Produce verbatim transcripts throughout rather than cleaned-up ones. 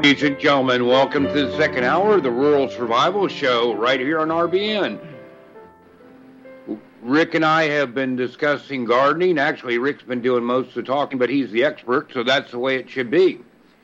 Ladies and gentlemen, welcome to the second hour of the Rural Survival Show right here on R B N. Rick and I have been discussing gardening. Actually, Rick's been doing most of the talking, but he's the expert, so that's the way it should be.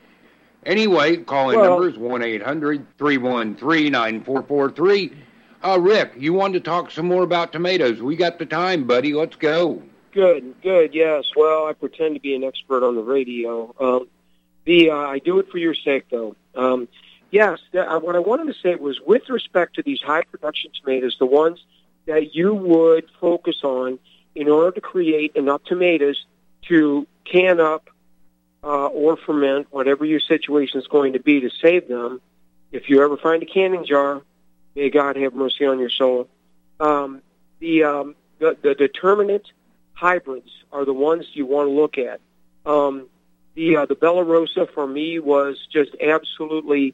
Anyway, calling well, number is one eight hundred, three one three, nine four four three. Uh, Rick, you wanted to talk some more about tomatoes. We got the time, buddy. Let's go. Good, good, yes. Well, I pretend to be an expert on the radio. Um, the uh, I do it for your sake, though. Um, yes, that, uh, what I wanted to say was with respect to these high-production tomatoes, the ones that you would focus on in order to create enough tomatoes to can up uh, or ferment, whatever your situation is going to be, to save them. If you ever find a canning jar, may God have mercy on your soul. Um, the, um, the the determinate hybrids are the ones you want to look at. Um, the uh, the Bella Rosa for me was just absolutely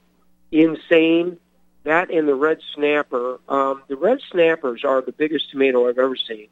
insane. That and the Red Snapper. Um, the Red Snappers are the biggest tomato I've ever seen.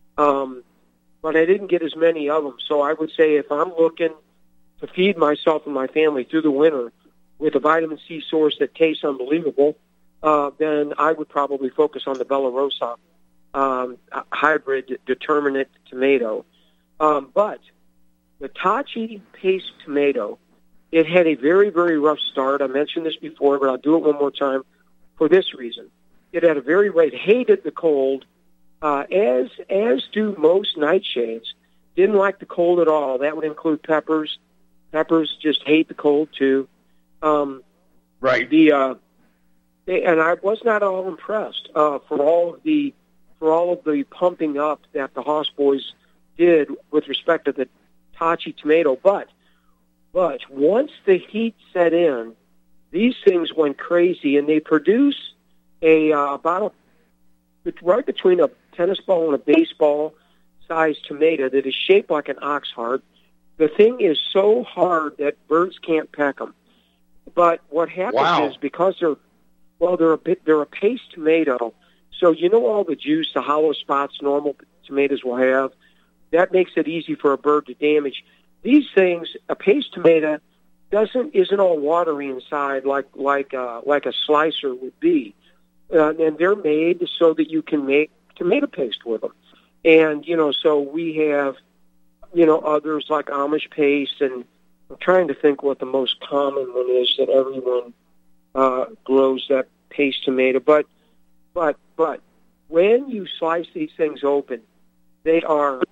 Um, but I didn't get as many of them. So I would say if I'm looking to feed myself and my family through the winter with a vitamin C source that tastes unbelievable, uh, then I would probably focus on the Bella Rosa um, hybrid determinate tomato. Um, but the Tachi paste tomato, it had a very, very rough start. I mentioned this before, but I'll do it one more time for this reason. It had a very right, hated the cold, uh, as as do most nightshades. Didn't like the cold at all. That would include peppers. Peppers just hate the cold too. Um, right. The uh, they, and I was not all impressed uh, for all of the for all of the pumping up that the Haas boys did with respect to the Tachi tomato. But but once the heat set in, these things went crazy, and they produce a uh, about a, right between a tennis ball and a baseball-sized tomato that is shaped like an ox heart. The thing is so hard that birds can't peck them. But what happens wow. is because they're well, they're a bit they're a paste tomato. So you know all the juice, the hollow spots normal tomatoes will have. That makes it easy for a bird to damage. These things, a paste tomato doesn't isn't all watery inside like like uh, like a slicer would be, uh, and they're made so that you can make tomato paste with them. And you know, so we have you know others like Amish paste, and I'm trying to think what the most common one is that everyone uh, grows that paste tomato. But but but when you slice these things open, they are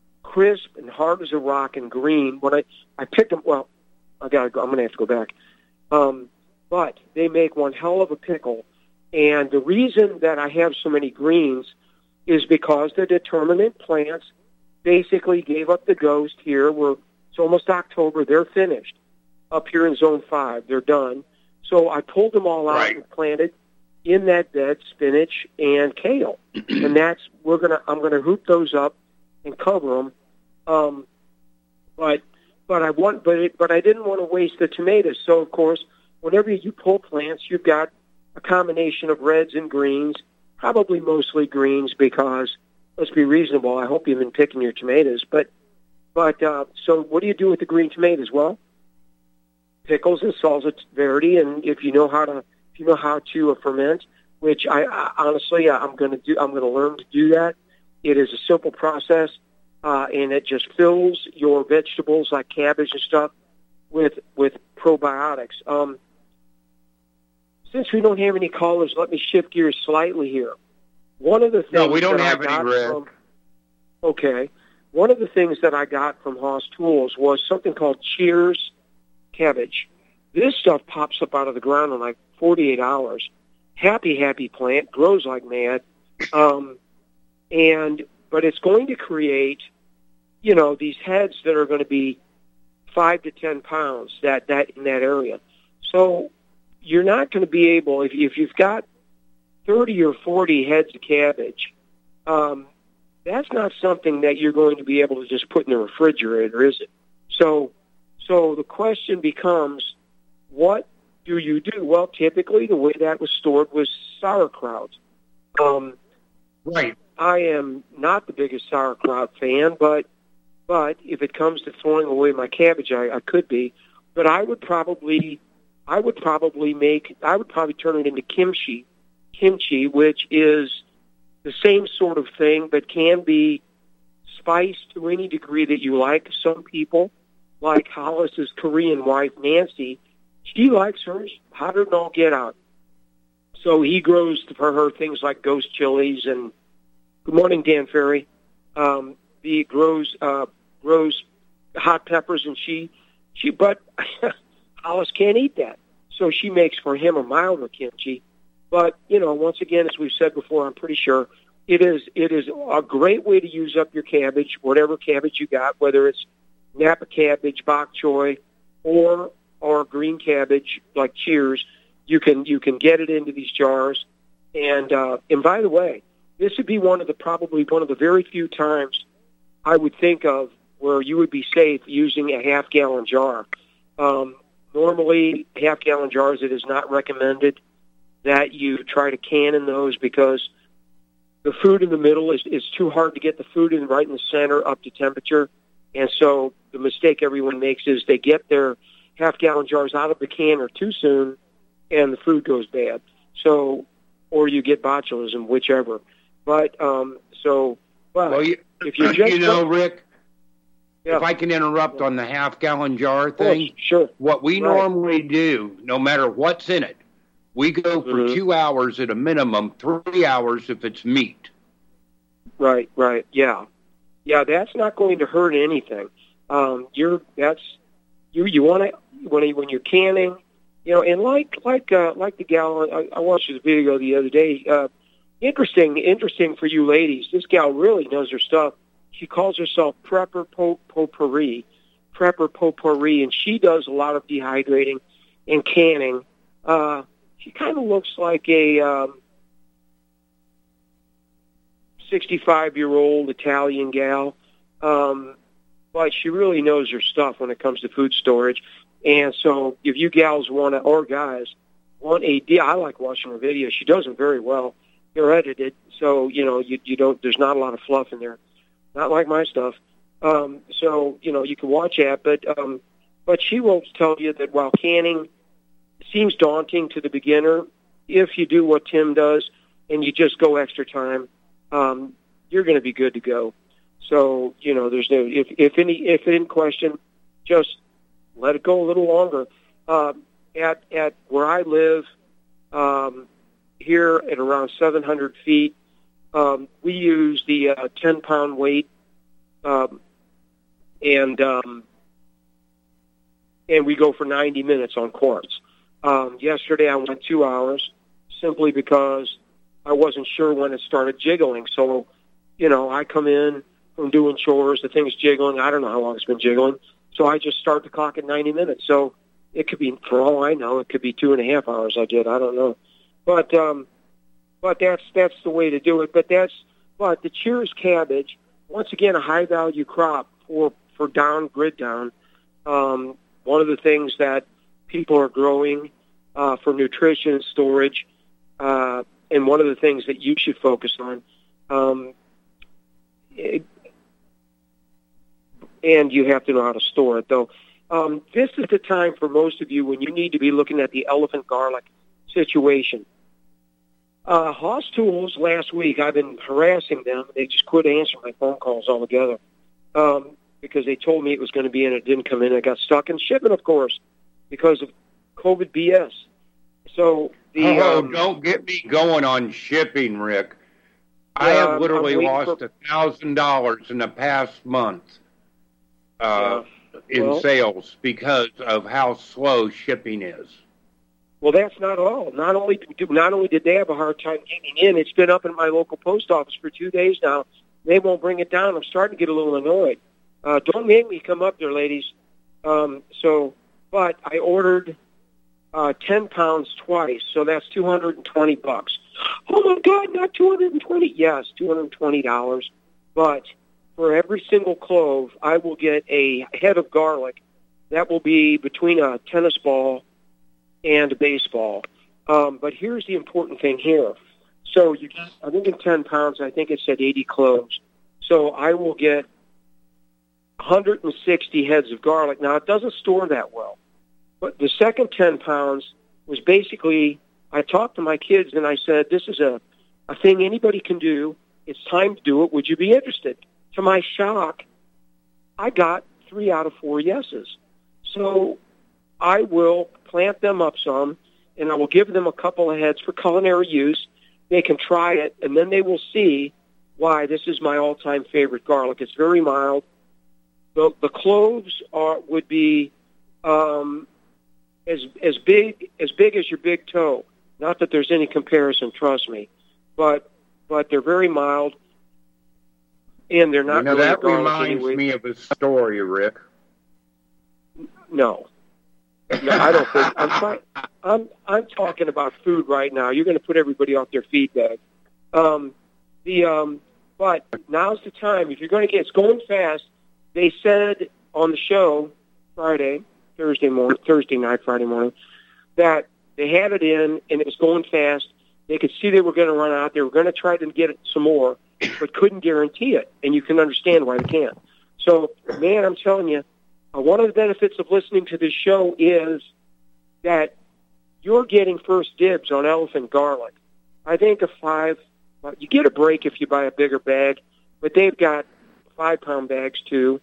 crisp and hard as a rock and green. When I I picked them, well. I got. I'm going to have to go back. Um, but they make one hell of a pickle. And the reason that I have so many greens is because the determinate plants basically gave up the ghost here. We're, it's almost October. They're finished up here in Zone five. They're done. So I pulled them all out right. and planted in that bed spinach and kale. And that's, we're going to, I'm going to hoop those up and cover them. Um, but But I want, but it, but I didn't want to waste the tomatoes. So of course, whenever you pull plants, you've got a combination of reds and greens, probably mostly greens because let's be reasonable. I hope you've been picking your tomatoes, but but uh, so what do you do with the green tomatoes? Well, pickles and salsa verde, and if you know how to if you know how to uh, ferment, which I, I honestly I'm going to do, I'm going to learn to do that. It is a simple process. Uh, and it just fills your vegetables like cabbage and stuff with with probiotics. Um, since we don't have any callers, let me shift gears slightly here. One of the things no, we don't that have I any got red. From, okay, one of the things that I got from Haas Tools was something called Cheers cabbage. This stuff pops up out of the ground in like forty-eight hours. Happy, happy plant, grows like mad, um, and but it's going to create, you know, these heads that are going to be five to ten pounds that, that in that area. So you're not going to be able, if, if you've got thirty or forty heads of cabbage, um, that's not something that you're going to be able to just put in the refrigerator, is it? So, so the question becomes, what do you do? Well, typically the way that was stored was sauerkraut. Um, right. I am not the biggest sauerkraut fan, but But if it comes to throwing away my cabbage, I, I could be. But I would probably I would probably make, I would probably turn it into kimchi, kimchi, which is the same sort of thing, but can be spiced to any degree that you like. Some people, like Hollis's Korean wife, Nancy, she likes hers hotter than all get out. So he grows for her things like ghost chilies and, good morning, Dan Ferry. Um, he grows, uh, grows hot peppers, and she, she, but Hollis can't eat that. So she makes for him a milder kimchi. But, you know, once again, as we've said before, I'm pretty sure it is, it is a great way to use up your cabbage, whatever cabbage you got, whether it's Napa cabbage, bok choy, or, or green cabbage like Cheers. You can, you can get it into these jars. And, uh, and by the way, this would be one of the, probably one of the very few times I would think of where you would be safe using a half-gallon jar. Um, normally, half-gallon jars, it is not recommended that you try to can in those because the food in the middle is, is too hard to get the food in right in the center up to temperature. And so the mistake everyone makes is they get their half-gallon jars out of the canner too soon, and the food goes bad. So, or you get botulism, whichever. But, um, so, but well, you, if you just... You know, Rick, yeah. if I can interrupt yeah. on the half-gallon jar thing. Oh, sure. What we right. normally do, no matter what's in it, we go for mm-hmm. two hours at a minimum, three hours if it's meat. Right, right, yeah. Yeah, that's not going to hurt anything. Um, you're, that's, you, you want to, when, when you're canning, you know, and like, like, uh, like the gal, I, I watched this video the other day, uh, Interesting, interesting for you ladies. This gal really knows her stuff. She calls herself Prepper Potpourri, Prepper Potpourri, and she does a lot of dehydrating and canning. Uh, she kind of looks like a um, sixty-five-year-old Italian gal, um, but she really knows her stuff when it comes to food storage. And so if you gals want to, or guys, want a, I like watching her videos. She does them very well. They're edited, so, you know, you, you don't, there's not a lot of fluff in there. Not like my stuff. Um, so, you know, you can watch that, but, um, but she will tell you that while canning seems daunting to the beginner, if you do what Tim does and you just go extra time, um, you're going to be good to go. So, you know, there's no, if, if any, if in question, just let it go a little longer. Uh, at, at where I live, um, here at around seven hundred feet, um, we use the uh, ten-pound weight, um, and um, and we go for ninety minutes on quarts. Um, yesterday I went two hours simply because I wasn't sure when it started jiggling. So, you know, I come in from doing chores, the thing's jiggling. I don't know how long it's been jiggling. So I just start the clock at ninety minutes. So it could be, for all I know, it could be two and a half hours I did. I don't know. But um, but that's that's the way to do it. But that's but the Cheers cabbage, once again, a high value crop for for down grid down. Um, one of the things that people are growing uh, for nutrition and storage, uh, and one of the things that you should focus on. Um, it, and you have to know how to store it, though. Um, this is the time for most of you when you need to be looking at the elephant garlic situation. Uh, Hoss Tools, last week, I've been harassing them. They just quit answering my phone calls altogether um, because they told me it was going to be in. It didn't come in. I got stuck in shipping, of course, because of COVID B S. So the oh, um, don't get me going on shipping, Rick. I yeah, have literally lost a a thousand dollars in the past month uh, yeah. in well, sales because of how slow shipping is. Well, that's not all. Not only do, not only did they have a hard time getting in, it's been up in my local post office for two days now. They won't bring it down. I'm starting to get a little annoyed. Uh, don't make me come up there, ladies. Um, so, but I ordered uh, ten pounds twice, so that's two hundred twenty bucks. Oh my God, not two hundred twenty? Yes, two hundred twenty dollars. But for every single clove, I will get a head of garlic. That will be between a tennis ball and a baseball. Um, but here's the important thing here. So you get, I think in ten pounds, I think it said eighty cloves. So I will get one hundred sixty heads of garlic. Now, it doesn't store that well. But the second ten pounds was basically, I talked to my kids and I said, this is a, a thing anybody can do. It's time to do it. Would you be interested? To my shock, I got three out of four yeses. So I will plant them up some, and I will give them a couple of heads for culinary use. They can try it, and then they will see why this is my all-time favorite garlic. It's very mild. The, the cloves are would be um, as as big as big as your big toe. Not that there's any comparison, trust me, but but they're very mild, and they're not. You know, really that reminds anyway. me of a story, Rick. No, no, I don't think. I'm trying. I'm I'm talking about food right now. You're going to put everybody off their feet, Doug. Um, the um, but now's the time. If you're going to get, it's going fast. They said on the show Friday, Thursday morning, Thursday night, Friday morning, that they had it in and it was going fast. They could see they were going to run out. They were going to try to get it some more, but couldn't guarantee it. And you can understand why they can't. So, man, I'm telling you, uh, one of the benefits of listening to this show is that you're getting first dibs on elephant garlic. I think a five, well, you get a break if you buy a bigger bag, but they've got five-pound bags too,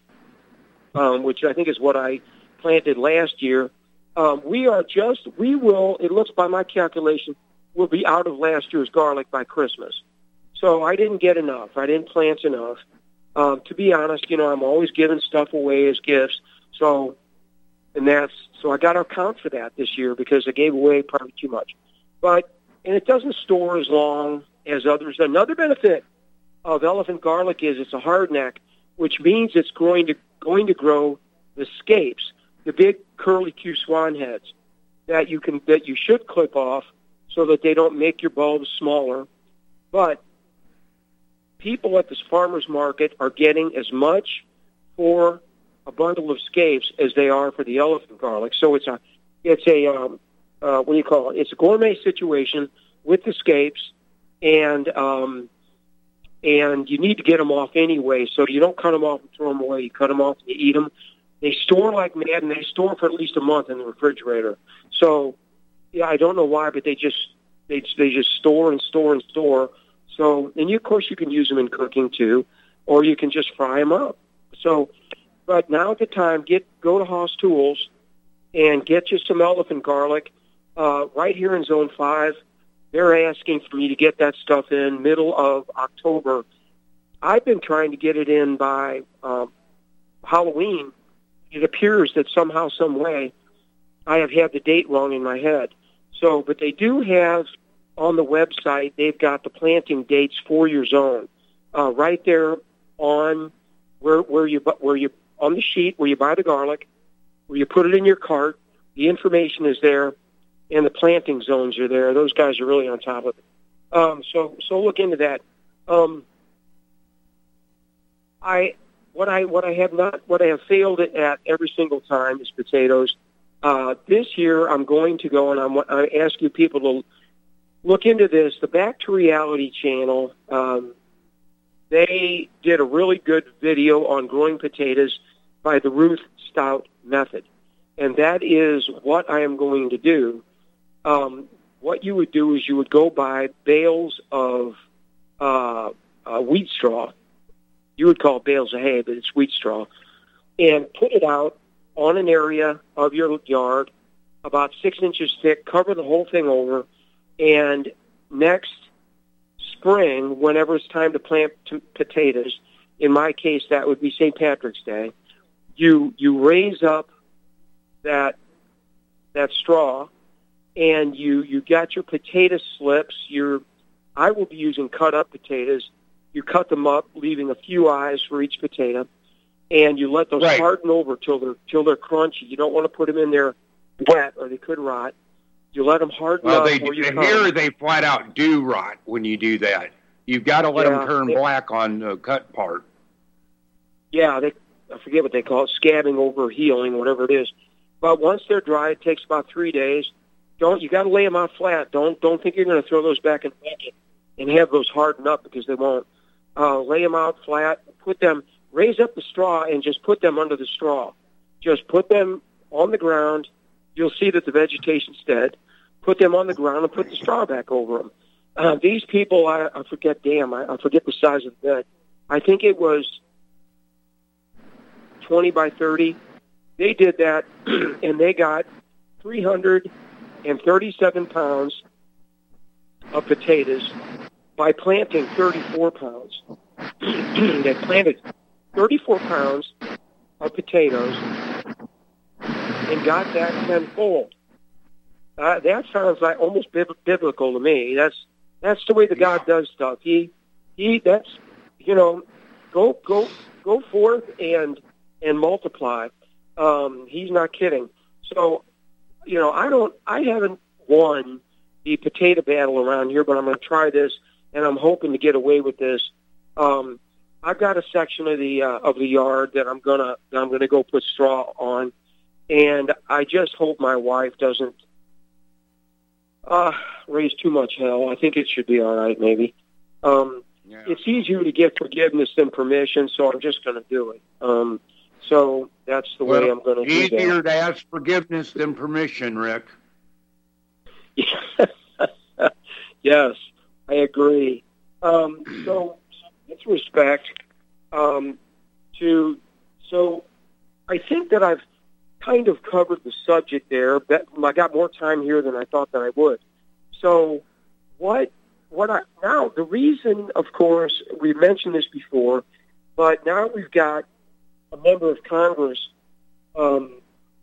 um, which I think is what I planted last year. Um, we are just, we will, it looks by my calculation, we'll be out of last year's garlic by Christmas. So I didn't get enough. I didn't plant enough. Um, to be honest, you know, I'm always giving stuff away as gifts. So, and that's, so I got to account for that this year because I gave away probably too much. But, and it doesn't store as long as others. Another benefit of elephant garlic is it's a hardneck, which means it's going to, going to grow the scapes, the big curly Q swan heads that you can, that you should clip off so that they don't make your bulbs smaller. But people at this farmer's market are getting as much for a bundle of scapes as they are for the elephant garlic. So it's a, it's a, um, uh, what do you call it? It's a gourmet situation with the scapes, and um, and you need to get them off anyway. So you don't cut them off and throw them away. You cut them off and you eat them. They store like mad, and they store for at least a month in the refrigerator. So, yeah, I don't know why, but they just they they just store and store and store. So, and you, of course, you can use them in cooking too, or you can just fry them up. So, but now at the time, get go to Haas Tools and get you some elephant garlic. Uh, right here in Zone Five, they're asking for me to get that stuff in middle of October. I've been trying to get it in by um, Halloween. It appears that somehow, some way, I have had the date wrong in my head. So, but they do have on the website, they've got the planting dates for your zone uh, right there on where where you where you on the sheet where you buy the garlic, where you put it in your cart. The information is there, and the planting zones are there. Those guys are really on top of it. Um, so so look into that. Um, I what I what I have not what I have failed at every single time is potatoes. Uh, this year I'm going to go and I'm, I ask you people to look into this. The Back to Reality channel, um, they did a really good video on growing potatoes by the Ruth Stout method. And that is what I am going to do. Um, what you would do is you would go buy bales of uh, uh, wheat straw. You would call it bales of hay, but it's wheat straw. And put it out on an area of your yard about six inches thick, cover the whole thing over, and next spring, whenever it's time to plant t- potatoes, in my case that would be Saint Patrick's Day, you you raise up that that straw, and you you got your potato slips. Your I will be using cut up potatoes. You cut them up, leaving a few eyes for each potato, and you let those right. harden over till they're till they're crunchy. You don't want to put them in there wet, or they could rot. You let them harden well, up. They, or you here cut they flat out do rot when you do that. You've got to let yeah, them turn they, black on the cut part. Yeah, they, I forget what they call it, scabbing over healing, whatever it is. But once they're dry, it takes about three days. Don't you got to lay them out flat. Don't don't think you're going to throw those back in the bucket and have those harden up, because they won't. Uh, lay them out flat. Put them, raise up the straw and just put them under the straw. Just put them on the ground you'll see that the vegetation's dead. Put them on the ground and put the straw back over them. Uh, these people, I, I forget, damn, I, I forget the size of the bed. I think it was twenty by thirty. They did that, and they got three hundred thirty-seven pounds of potatoes by planting thirty-four pounds. They planted thirty-four pounds of potatoes and got that tenfold. Uh, that sounds like almost bib- biblical to me. That's that's the way the God does stuff. He he. That's you know, go go go forth and and multiply. Um, he's not kidding. So, you know, I don't. I haven't won the potato battle around here, but I'm going to try this, and I'm hoping to get away with this. Um, I've got a section of the uh, of the yard that I'm gonna that I'm gonna go put straw on, and I just hope my wife doesn't uh, raise too much hell. I think it should be all right, maybe. Um, yeah. It's easier to get forgiveness than permission, so I'm just going to do it. Um, so that's the well, way I'm going to do that. Easier to ask forgiveness than permission, Rick. Yes, I agree. Um, so, with respect um, to, so I think that I've kind of covered the subject there. But I got more time here than I thought that I would. So, what, what I now the reason, of course, we mentioned this before, but now we've got a member of Congress um,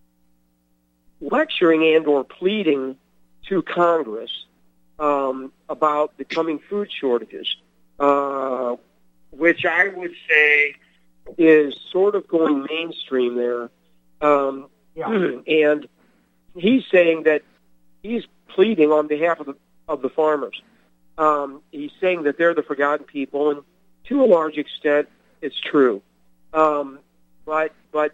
lecturing and or pleading to Congress um, about the coming food shortages, uh, which I would say is sort of going mainstream there. Um, yeah. And he's saying that he's pleading on behalf of the of the farmers. Um, he's saying that they're the forgotten people, and to a large extent, it's true. Um, but but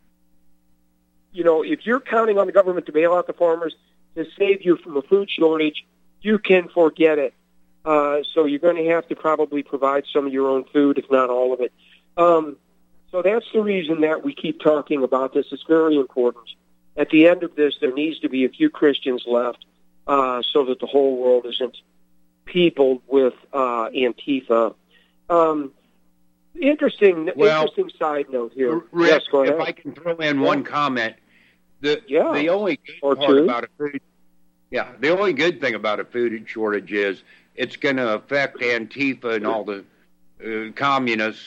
you know, if you're counting on the government to bail out the farmers to save you from a food shortage, you can forget it. Uh, so you're going to have to probably provide some of your own food, if not all of it. Um, so that's the reason that we keep talking about this. It's very important. At the end of this, there needs to be a few Christians left uh, so that the whole world isn't peopled with uh, Antifa. Um, interesting, well, interesting side note here. Rick, yes, go ahead. If I can throw in one comment, the yeah. the only good or part two. about a food, yeah, the only good thing about a food shortage is it's going to affect Antifa and all the uh, communists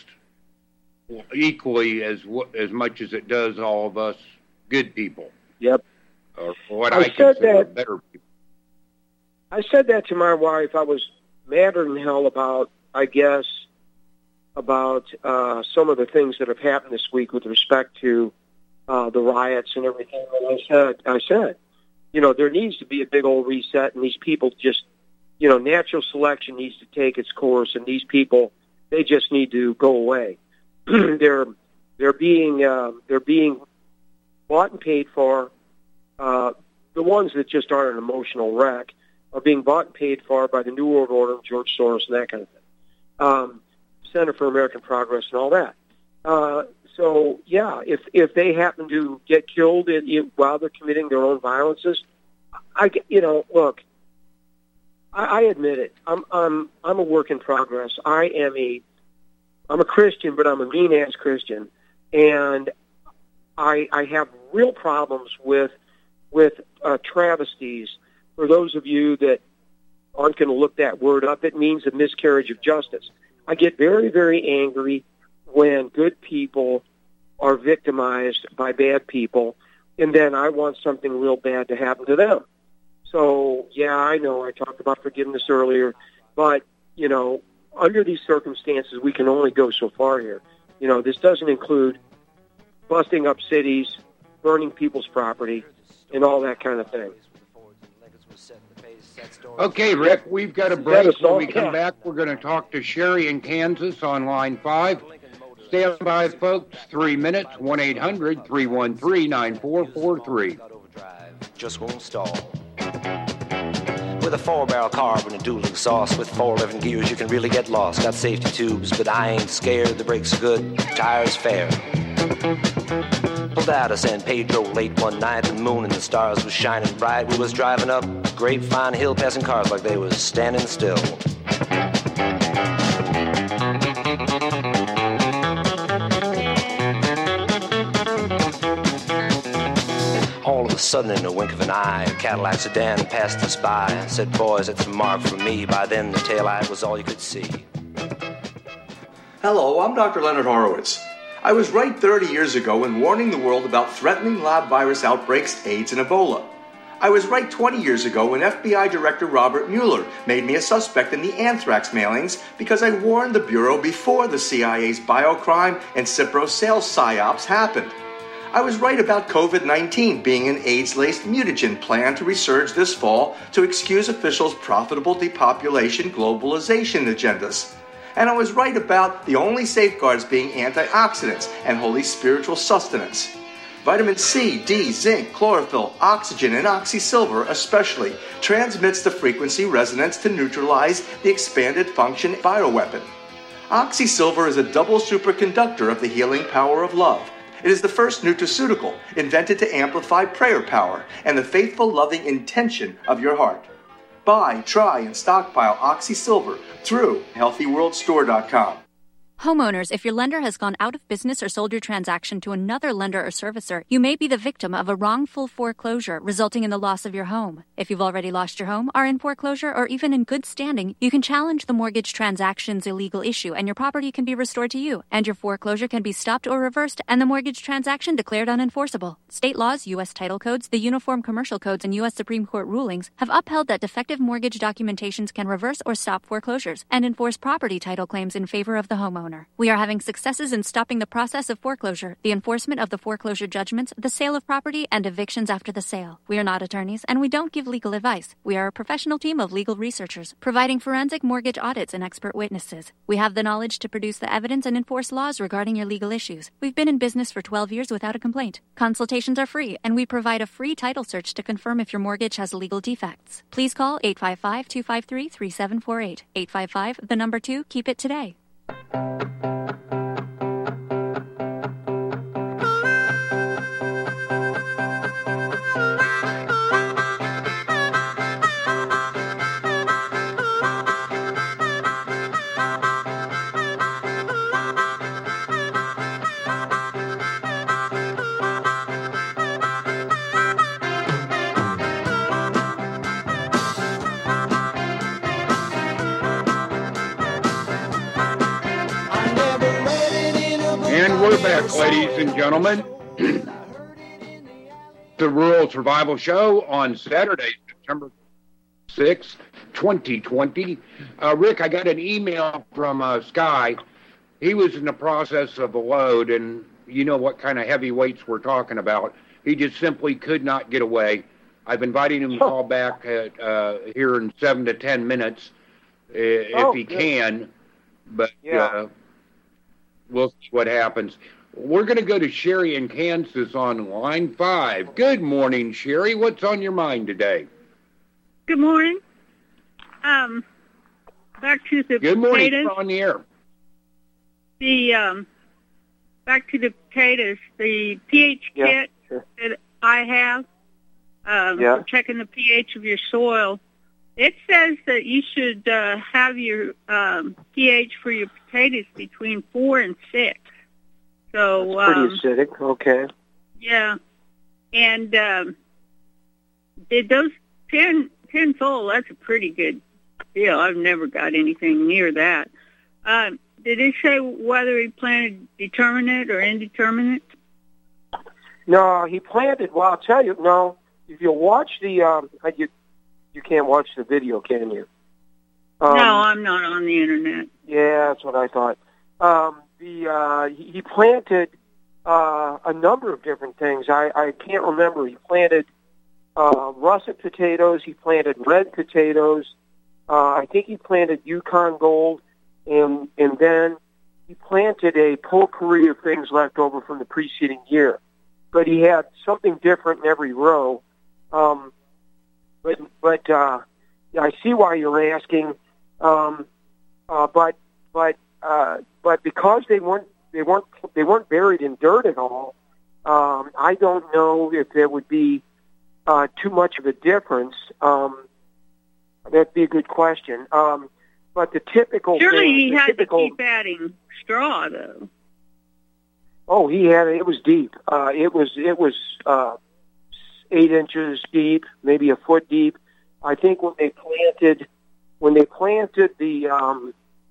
equally as as much as it does all of us good people. Yep. Or what I, I said consider that, better people. I said that to my wife. I was madder than hell about, I guess, about uh, some of the things that have happened this week with respect to uh, the riots and everything. And I said, I said, you know, there needs to be a big old reset, and these people just, you know, natural selection needs to take its course, and these people, they just need to go away. they're they're being uh, they're being bought and paid for. Uh, the ones that just aren't an emotional wreck are being bought and paid for by the New World Order, George Soros, and that kind of thing. Um, Center for American Progress and all that. Uh, so, yeah, if if they happen to get killed in, in, while they're committing their own violences, I you know look. I, I admit it. I'm I'm I'm a work in progress. I am a I'm a Christian, but I'm a mean ass Christian, and I I have real problems with with uh, travesties. For those of you that aren't going to look that word up, it means a miscarriage of justice. I get very, very angry when good people are victimized by bad people, and then I want something real bad to happen to them. So, yeah, I know I talked about forgiveness earlier, but, you know, under these circumstances, we can only go so far here. You know, this doesn't include busting up cities, burning people's property, and all that kind of thing. Okay, Rick, we've got a break. When we come back, we're going to talk to Sherry in Kansas on line five. Stand by, folks. Three minutes, one eight hundred three one three nine four four three. Just won't stall. With a four-barrel carb and a dual exhaust with four eleven gears, you can really get lost. Got safety tubes, but I ain't scared. The brakes are good, tires fair. Pulled out of San Pedro late one night, the moon and the stars was shining bright. We was driving up Grapevine Hill, passing cars like they was standing still. All of a sudden, in a wink of an eye, a Cadillac sedan passed us by. Said, boys, it's a mark for me. By then, the taillight was all you could see. Hello, I'm Doctor Leonard Horowitz. I was right thirty years ago in warning the world about threatening lab virus outbreaks, AIDS, and Ebola. I was right twenty years ago when F B I Director Robert Mueller made me a suspect in the anthrax mailings because I warned the Bureau before the C I A's biocrime and Cipro sales psyops happened. I was right about COVID nineteen being an AIDS-laced mutagen planned to resurge this fall to excuse officials' profitable depopulation globalization agendas. And I was right about the only safeguards being antioxidants and holy spiritual sustenance. Vitamin C, D, zinc, chlorophyll, oxygen, and oxysilver especially transmits the frequency resonance to neutralize the expanded function bioweapon. Oxysilver is a double superconductor of the healing power of love. It is the first nutraceutical invented to amplify prayer power and the faithful, loving intention of your heart. Buy, try, and stockpile Oxysilver through healthy world store dot com. Homeowners, if your lender has gone out of business or sold your transaction to another lender or servicer, you may be the victim of a wrongful foreclosure resulting in the loss of your home. If you've already lost your home, are in foreclosure, or even in good standing, you can challenge the mortgage transaction's illegal issue and your property can be restored to you, and your foreclosure can be stopped or reversed and the mortgage transaction declared unenforceable. State laws, U S title codes, the Uniform Commercial Codes, and U S Supreme Court rulings have upheld that defective mortgage documentations can reverse or stop foreclosures and enforce property title claims in favor of the homeowner. We are having successes in stopping the process of foreclosure, the enforcement of the foreclosure judgments, the sale of property, and evictions after the sale. We are not attorneys, and we don't give legal advice. We are a professional team of legal researchers, providing forensic mortgage audits and expert witnesses. We have the knowledge to produce the evidence and enforce laws regarding your legal issues. We've been in business for twelve years without a complaint. Consultations are free, and we provide a free title search to confirm if your mortgage has legal defects. Please call eight five five, two five three, three seven four eight. eight five five, the number two, keep it today. And we're back, ladies and gentlemen. The Rural Survival Show on Saturday, September sixth, twenty twenty. Uh, Rick, I got an email from uh, Sky. He was in the process of a load, and you know what kind of heavy weights we're talking about. He just simply could not get away. I've invited him to call back at, uh, here in seven to ten minutes uh, oh, if he good. can. But yeah. uh, we'll see what happens. We're going to go to Sherry in Kansas on line five. Good morning, Sherry. What's on your mind today? Good morning. Um, back to the Good morning. potatoes. You're on the air. The um, back to the potatoes. The pH Yeah, kit sure. that I have um, Yeah. for checking the pH of your soil. It says that you should uh, have your um, pH for your potatoes between four and six. So Pretty um, acidic. Okay. yeah, and um, did those ten ten full? That's a pretty good deal. I've never got anything near that. Uh, did it say whether he planted determinate or indeterminate? No, he planted. Well, I'll tell you. No, if you watch the, um, you you can't watch the video, can you? Um, no, I'm not on the internet. Yeah, that's what I thought. Um, the uh, he he planted uh, a number of different things. I, I can't remember. He planted uh, russet potatoes. He planted red potatoes. Uh, I think he planted Yukon Gold, and and then he planted a potpourri of things left over from the preceding year. But he had something different in every row. Um, but but uh, I see why you're asking. Um, uh, but but uh, but because they weren't they weren't they weren't buried in dirt at all, Um, I don't know if there would be uh, too much of a difference. Um, that'd be a good question. Um, but the typical Surely thing, he had typical, to keep adding straw, though. Oh, he had it. It was deep. Uh, it was it was uh, eight inches deep, maybe a foot deep. I think when they planted when they planted the um,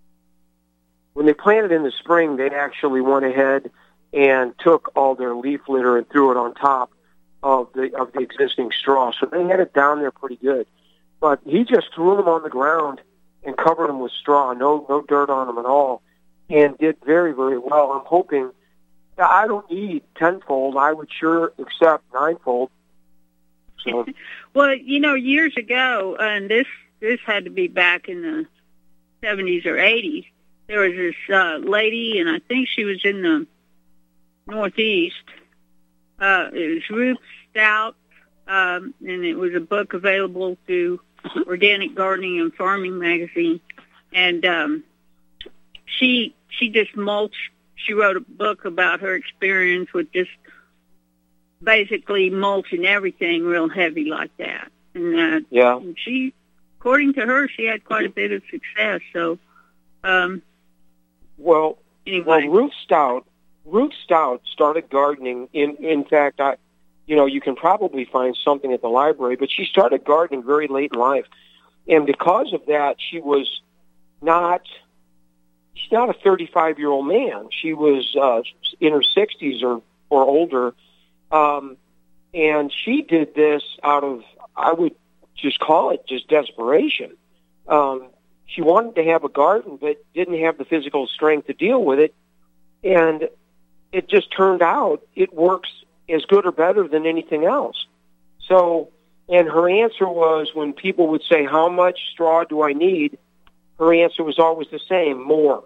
when they planted in the spring, they actually went ahead and took all their leaf litter and threw it on top of the of the existing straw. So they had it down there pretty good. But he just threw them on the ground and covered them with straw, no no dirt on them at all, and did very, very well. I'm hoping, I don't need tenfold. I would sure accept ninefold. So. Well, you know, years ago, and this this had to be back in the seventies or eighties, there was this uh, lady, and I think she was in the Northeast. Uh, it was Ruth Stout, um, and it was a book available through Organic Gardening and Farming magazine. And um, she she just mulched. She wrote a book about her experience with just basically mulching everything real heavy like that. And uh, yeah, and she, according to her, she had quite a bit of success. So, um, well, anyway. well, Ruth Stout. Ruth Stout started gardening. In in fact, I, you know, you can probably find something at the library. But she started gardening very late in life, and because of that, she was not. She's not a thirty-five-year-old man. She was uh, in her sixties or or older, um, and she did this out of, I would just call it just desperation. Um, she wanted to have a garden, but didn't have the physical strength to deal with it, and it just turned out it works as good or better than anything else. So, and her answer was, when people would say, how much straw do I need? Her answer was always the same, more.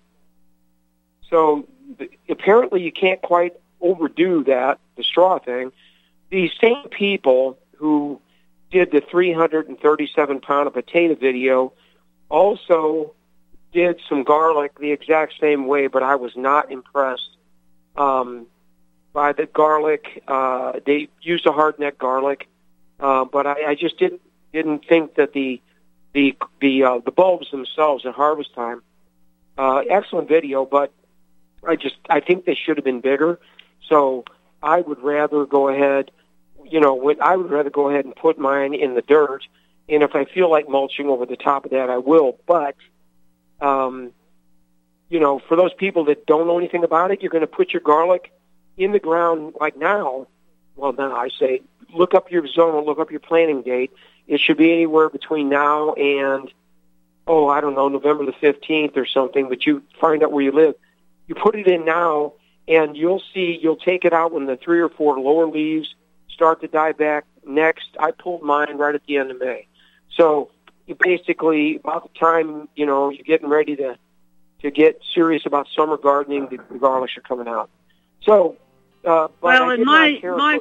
So apparently you can't quite overdo that, the straw thing. These same people who did the three hundred thirty-seven pound of potato video also did some garlic the exact same way, but I was not impressed um, by the garlic. Uh, they used a hard-neck garlic, uh, but I, I just didn't didn't think that the the the uh, the bulbs themselves at harvest time. Uh, excellent video, but I just I think they should have been bigger. So I would rather go ahead, you know, when, I would rather go ahead and put mine in the dirt. And if I feel like mulching over the top of that, I will. But um, you know, for those people that don't know anything about it, you're going to put your garlic in the ground like now. Well, now I say look up your zone, look up your planting date. It should be anywhere between now and, oh, I don't know, November the fifteenth or something, but you find out where you live. You put it in now, and you'll see, you'll take it out when the three or four lower leaves start to die back. Next, I pulled mine right at the end of May. So you basically, about the time, you know, you're getting ready to, to get serious about summer gardening, the, the garlics are coming out. So, uh, but well, I and did my, not care my, for,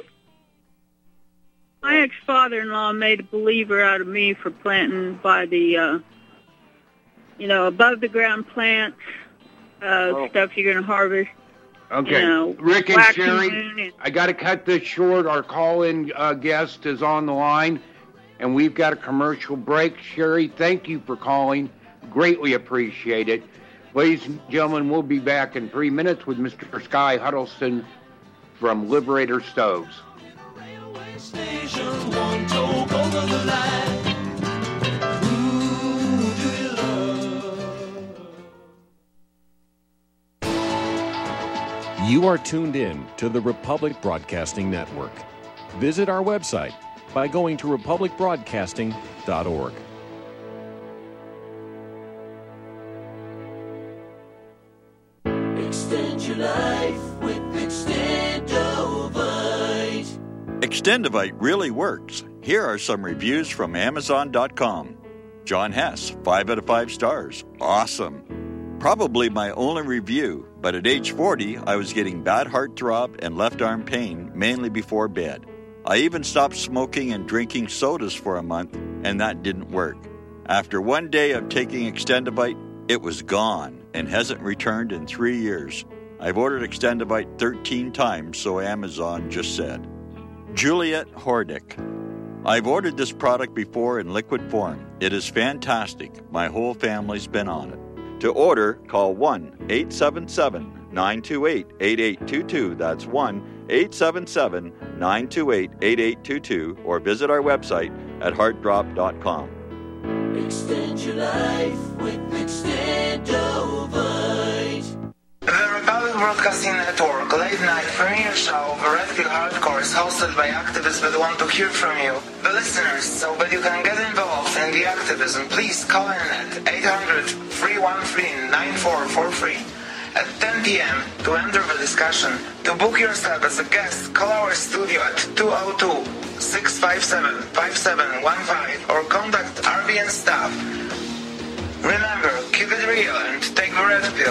my ex-father-in-law made a believer out of me for planting by the, uh, you know, above-the-ground plants, uh, oh. stuff you're going to harvest. Okay, you know, Rick and Sherry, and, I got to cut this short. Our call-in uh, guest is on the line, and we've got a commercial break. Sherry, thank you for calling. Greatly appreciate it. Ladies and gentlemen, we'll be back in three minutes with Mister Sky Huddleston from Liberator Stoves. Railway station, one toe over the line. Who do you love? You are tuned in to the Republic Broadcasting Network. Visit our website by going to republic broadcasting dot org. Extend your life with Extendovite. Extendovite really works. Here are some reviews from Amazon dot com. John Hess, five out of five stars. Awesome. Probably my only review, but at age forty, I was getting bad heartthrob and left arm pain, mainly before bed. I even stopped smoking and drinking sodas for a month, and that didn't work. After one day of taking Extendovite, it was gone and hasn't returned in three years. I've ordered Extendivite thirteen times, so Amazon just said. Juliet Hordick. I've ordered this product before in liquid form. It is fantastic. My whole family's been on it. To order, call one eight seven seven, nine two eight, eight eight two two. That's one eight seven seven, nine two eight, eight eight two two, or visit our website at heart drop dot com. Extend your life with Extendovite. The Republic Broadcasting Network late night premiere show of Red Pill Hardcore is hosted by activists that want to hear from you, the listeners. So that you can get involved in the activism, please call in at eight hundred, three one three, nine four four three at ten p.m. to enter the discussion. To book yourself as a guest, call our studio at two oh two, six five seven, five seven one five or contact R B N staff. Remember, keep it real and take the red pill.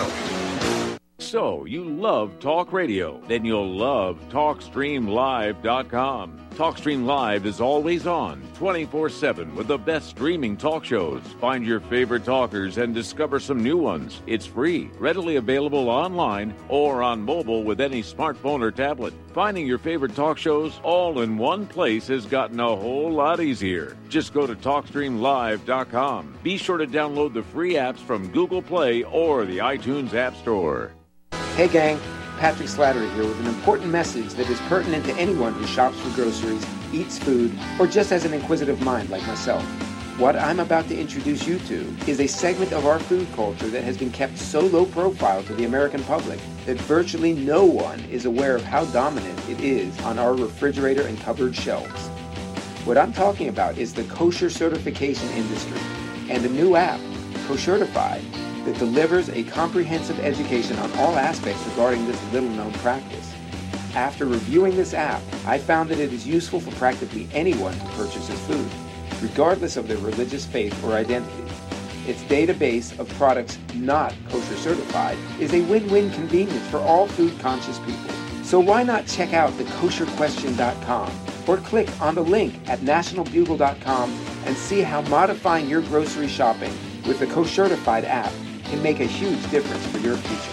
So, you love talk radio? Then you'll love talk stream live dot com. TalkStream Live is always on, twenty-four seven, with the best streaming talk shows. Find your favorite talkers and discover some new ones. It's free, readily available online or on mobile with any smartphone or tablet. Finding your favorite talk shows all in one place has gotten a whole lot easier. Just go to talk stream live dot com. Be sure to download the free apps from Google Play or the iTunes App Store. Hey gang, Patrick Slattery here with an important message that is pertinent to anyone who shops for groceries, eats food, or just has an inquisitive mind like myself. What I'm about to introduce you to is a segment of our food culture that has been kept so low profile to the American public that virtually no one is aware of how dominant it is on our refrigerator and cupboard shelves. What I'm talking about is the kosher certification industry and a new app, Koshertified, that delivers a comprehensive education on all aspects regarding this little-known practice. After reviewing this app, I found that it is useful for practically anyone who purchases food, regardless of their religious faith or identity. Its database of products not kosher certified is a win-win convenience for all food-conscious people. So why not check out the kosher question dot com or click on the link at national bugle dot com and see how modifying your grocery shopping with the Koshertified app can make a huge difference for your future.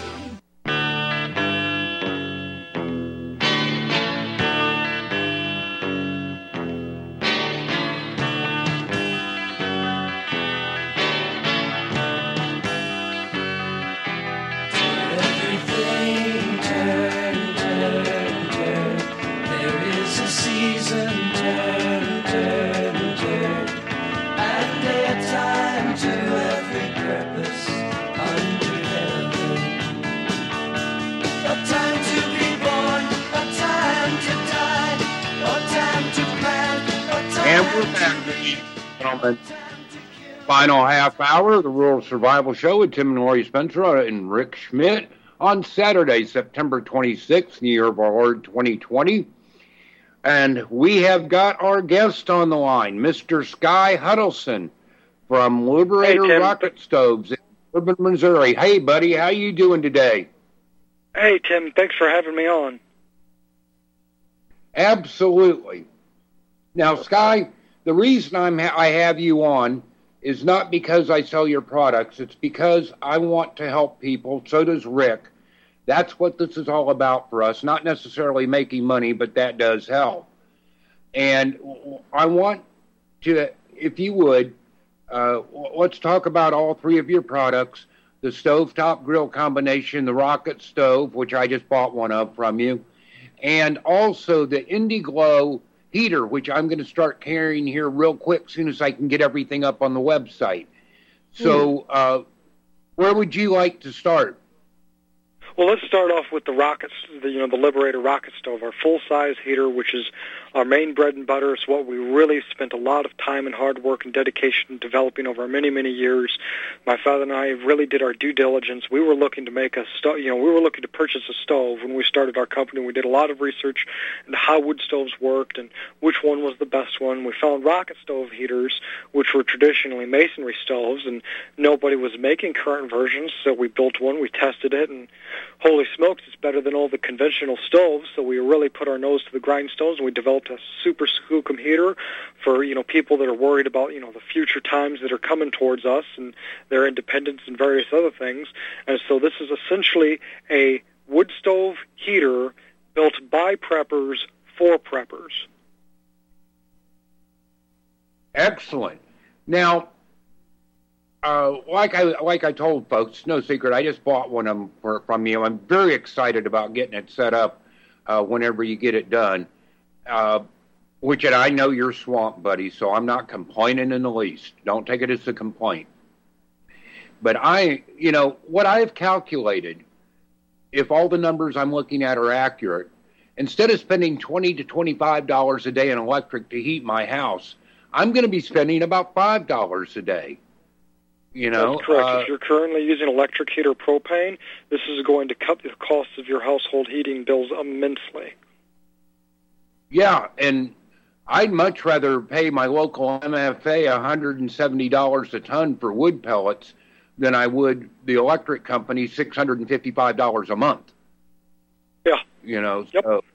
Everything turn, turn, turn. There is a season, turn, turn, turn. And a time to every purpose. And we're back, ladies and gentlemen. Final half hour of the Rural Survival Show with Tim and Lori Spencer and Rick Schmidt on Saturday, September twenty-sixth, in the year of our Lord twenty twenty. And we have got our guest on the line, Mister Sky Huddleston from Liberator hey, Rocket Stoves in Urban, Missouri. Hey, buddy, how you doing today? Hey, Tim, thanks for having me on. Absolutely. Now, Sky, the reason I'm ha- I have you on is not because I sell your products. It's because I want to help people. So does Rick. That's what this is all about for us. Not necessarily making money, but that does help. And I want to, if you would, uh, let's talk about all three of your products. The stovetop grill combination, the rocket stove, which I just bought one of from you, and also the Indiglo heater, which I'm going to start carrying here real quick as soon as I can get everything up on the website. So uh, where would you like to start? Well, let's start off with the rockets, the, you know, the Liberator rocket stove, our full-size heater, which is our main bread and butter. It's what we really spent a lot of time and hard work and dedication developing over many, many years. My father and I really did our due diligence. We were looking to make a stove, you know, we were looking to purchase a stove when we started our company. We did a lot of research into how wood stoves worked and which one was the best one. We found rocket stove heaters, which were traditionally masonry stoves, and nobody was making current versions, so we built one, we tested it, and holy smokes, it's better than all the conventional stoves. So we really put our nose to the grindstones, and we developed a super skookum heater for, you know, people that are worried about, you know, the future times that are coming towards us and their independence and various other things. And so this is essentially a wood stove heater built by preppers for preppers. Excellent. Now, uh, like I like I told folks, no secret, I just bought one of them for, from you. I'm very excited about getting it set up uh, whenever you get it done. Uh, which, and I know you're swamped, buddy, so I'm not complaining in the least. Don't take it as a complaint. But I, you know, what I've calculated, if all the numbers I'm looking at are accurate, instead of spending twenty to twenty-five dollars a day in electric to heat my house, I'm going to be spending about five dollars a day. You know, that's correct. Uh, if you're currently using electric heat or propane, this is going to cut the cost of your household heating bills immensely. Yeah, and I'd much rather pay my local M F A one hundred seventy dollars a ton for wood pellets than I would the electric company six hundred fifty-five dollars a month. Yeah. You know, yep. so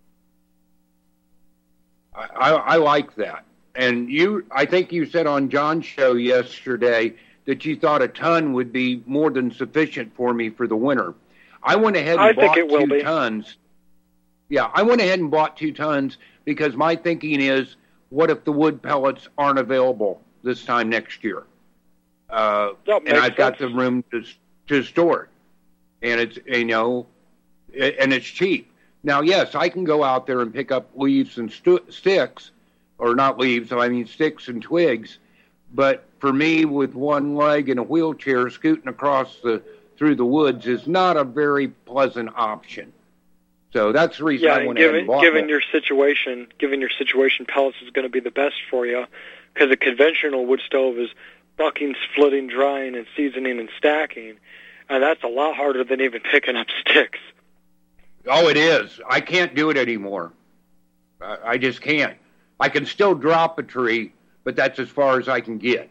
I, I, I like that. And you, I think you said on John's show yesterday that you thought a ton would be more than sufficient for me for the winter. I went ahead and I bought think it will two be. tons. Yeah, I went ahead and bought two tons because my thinking is, what if the wood pellets aren't available this time next year? Uh, That and I've makes got sense. the room to to store it, and it's you know, it, and it's cheap. Now, yes, I can go out there and pick up leaves and stu- sticks, or not leaves, I mean sticks and twigs. But for me, with one leg in a wheelchair, scooting across the through the woods is not a very pleasant option. So that's the reason Yeah, I and went ahead given, and bought given one. your situation, given your situation, pellets is going to be the best for you, because a conventional wood stove is bucking, splitting, drying, and seasoning and stacking, and that's a lot harder than even picking up sticks. Oh, it is. I can't do it anymore. I, I just can't. I can still drop a tree, but that's as far as I can get.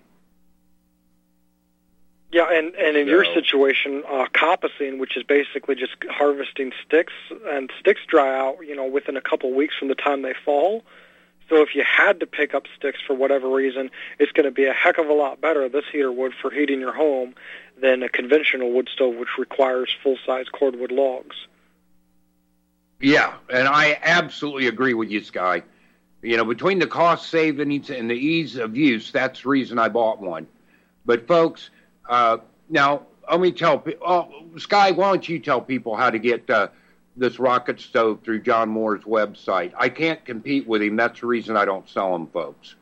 Yeah, and, and in your So- situation, uh, coppicing, which is basically just harvesting sticks, and sticks dry out, you know, within a couple weeks from the time they fall. So if you had to pick up sticks for whatever reason, it's going to be a heck of a lot better, this heater wood, for heating your home than a conventional wood stove, which requires full-size cordwood logs. Yeah, and I absolutely agree with you, Sky. You know, between the cost savings and the ease of use, that's the reason I bought one. But folks, uh, now let me tell people. Oh, Sky, why don't you tell people how to get uh, this rocket stove through John Moore's website? I can't compete with him. That's the reason I don't sell them, folks.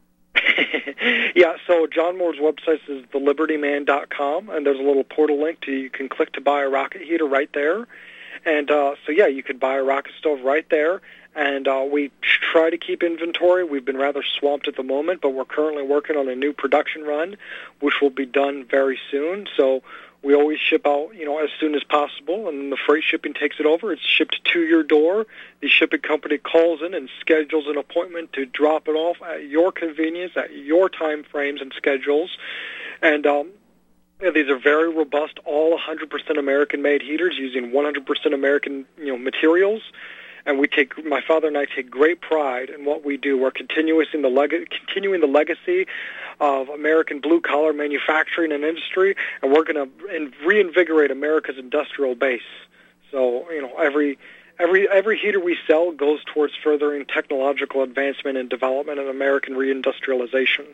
Yeah, so John Moore's website is the liberty man dot com, and there's a little portal link to you can click to buy a rocket heater right there. And uh, so, yeah, you could buy a rocket stove right there. And uh, we try to keep inventory. We've been rather swamped at the moment, but we're currently working on a new production run, which will be done very soon. So we always ship out, you know, as soon as possible, and the freight shipping takes it over. It's shipped to your door. The shipping company calls in and schedules an appointment to drop it off at your convenience, at your time frames and schedules. And um, yeah, these are very robust, all one hundred percent American-made heaters using one hundred percent American, you know, materials. And we take, my father and I take great pride in what we do. We're continuing the leg- continuing the legacy of American blue-collar manufacturing and industry, and we're going to reinvigorate America's industrial base. So, you know, every every every heater we sell goes towards furthering technological advancement and development and American reindustrialization.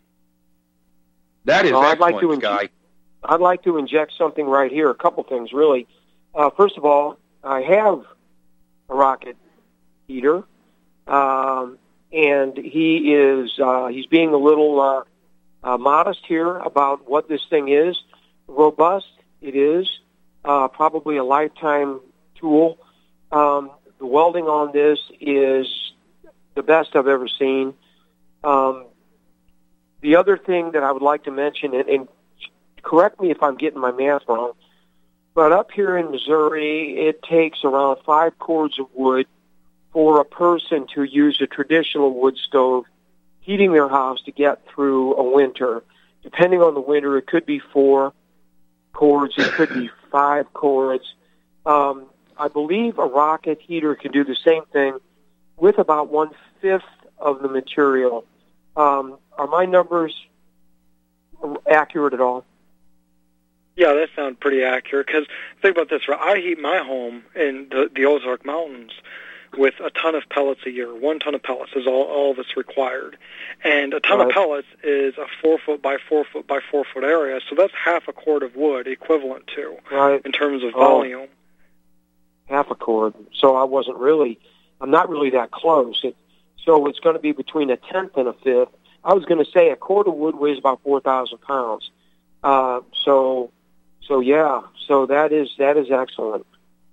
That is Well, I'd excellent, like to Sky. inject, I'd like to inject something right here. A couple things, really. Uh, first of all, I have a rocket heater, um, and he is uh, he's being a little uh, uh, modest here about what this thing is. Robust, it is. Uh, probably a lifetime tool. Um, the welding on this is the best I've ever seen. Um, the other thing that I would like to mention, and, and correct me if I'm getting my math wrong, but up here in Missouri, it takes around five cords of wood for a person to use a traditional wood stove heating their house to get through a winter. Depending on the winter, it could be four cords, it could be five cords. Um, I believe a rocket heater can do the same thing with about one-fifth of the material. Um, are my numbers accurate at all? Yeah, that sounds pretty accurate, because think about this, right? I heat my home in the, the Ozark Mountains with a ton of pellets a year. One ton of pellets is all, all that's required. And a ton right. of pellets is a four foot by four foot by four foot area, so that's half a cord of wood equivalent to, right. in terms of oh, volume. Half a cord. So I wasn't really, I'm not really that close. It, so it's going to be between a tenth and a fifth. I was going to say a cord of wood weighs about four thousand pounds. Uh, so... So yeah, so that is that is excellent.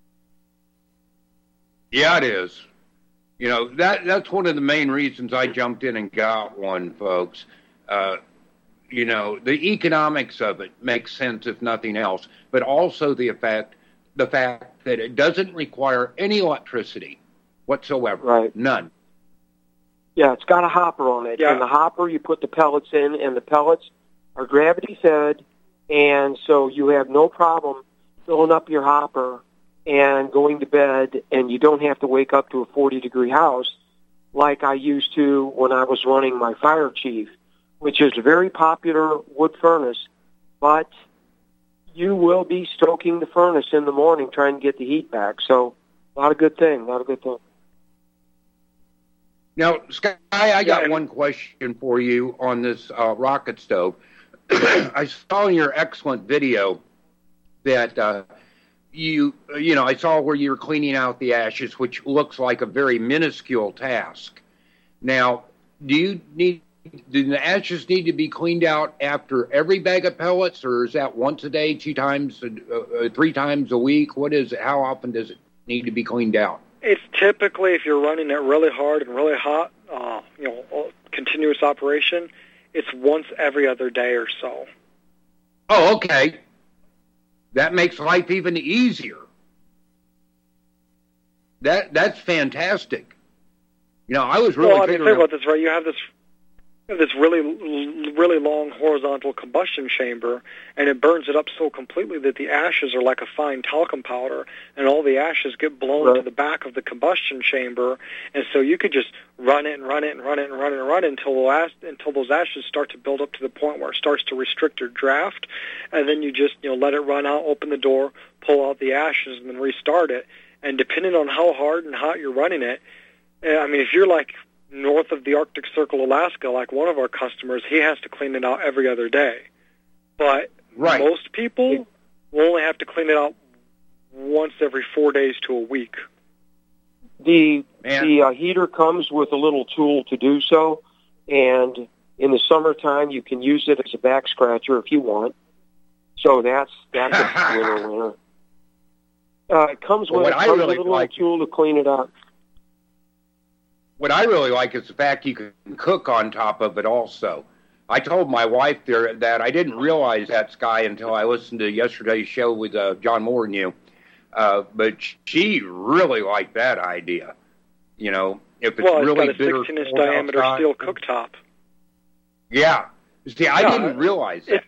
Yeah, it is. You know, that that's one of the main reasons I jumped in and got one, folks. Uh, you know, the economics of it makes sense if nothing else, but also the effect, the fact that it doesn't require any electricity whatsoever. Right. None. Yeah, it's got a hopper on it. Yeah. And the hopper, you put the pellets in, and the pellets are gravity fed. And so you have no problem filling up your hopper and going to bed, and you don't have to wake up to a forty-degree house like I used to when I was running my Fire Chief, which is a very popular wood furnace, but you will be stoking the furnace in the morning trying to get the heat back. So not a good thing, not a good thing. Now, Sky, I got one question for you on this uh, rocket stove. I saw in your excellent video that uh, you, you know, I saw where you were cleaning out the ashes, which looks like a very minuscule task. Now, do you need, do the ashes need to be cleaned out after every bag of pellets, or is that once a day, two times, uh, three times a week? What is it? How often does it need to be cleaned out? It's typically, if you're running it really hard and really hot, uh, you know, continuous operation, it's once every other day or so. Oh, okay. That makes life even easier. That that's fantastic. You know, I was really well, I mean, figuring think about this, right? You have this you have this really, really long horizontal combustion chamber, and it burns it up so completely that the ashes are like a fine talcum powder, and all the ashes get blown right. to the back of the combustion chamber, and so you could just run it and run it and run it and run it and run it until the last, until those ashes start to build up to the point where it starts to restrict your draft, and then you just, you know, let it run out, open the door, pull out the ashes, and then restart it. And depending on how hard and hot you're running it, I mean, if you're like north of the Arctic Circle, Alaska, like one of our customers, he has to clean it out every other day. But right. most people will only have to clean it out once every four days to a week. The Man. the uh, heater comes with a little tool to do so, and in the summertime you can use it as a back scratcher if you want. So that's that's a winner winner. Uh, it comes with, well, it comes really with a little like, tool to clean it up. What I really like is the fact you can cook on top of it also. I told my wife there that I didn't realize that, Sky, until I listened to yesterday's show with uh, John Moore and you. Uh, but she really liked that idea. You know, if it's well, it's really got a bitter, sixteen-inch diameter outside, steel cooktop. Yeah. See, I yeah, didn't realize that.